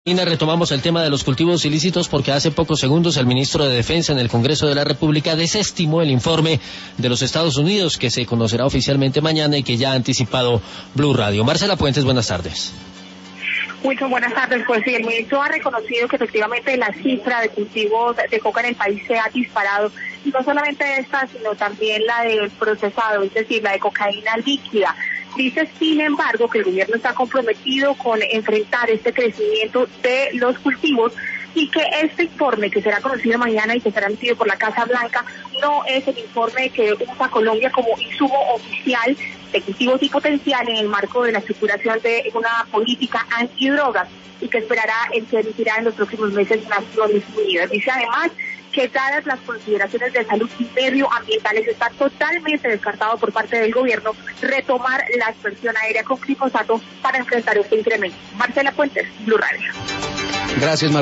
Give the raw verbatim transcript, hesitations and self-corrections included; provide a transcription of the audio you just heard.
Retomamos el tema de los cultivos ilícitos porque hace pocos segundos el ministro de Defensa en el Congreso de la República desestimó el informe de los Estados Unidos que se conocerá oficialmente mañana y que ya ha anticipado Blue Radio. Marcela Puentes, buenas tardes. Wilson, buenas tardes. Pues sí, el ministro ha reconocido que efectivamente la cifra de cultivos de coca en el país se ha disparado, y no solamente esta, sino también la del procesado, es decir, la de cocaína líquida. Dice, sin embargo, que el gobierno está comprometido con enfrentar este crecimiento de los cultivos y que este informe que será conocido mañana y que será emitido por la Casa Blanca no es el informe que usa Colombia como insumo oficial de cultivos y potencial en el marco de la estructuración de una política antidrogas, y que esperará el que emitirá en los próximos meses Naciones Unidas. Dice además que dadas las consideraciones de salud y medioambientales está totalmente descartado por parte del gobierno retomar la aspersión aérea con glifosato para enfrentar este incremento. Marcela Puentes, Blue Radio. Gracias, Marcela.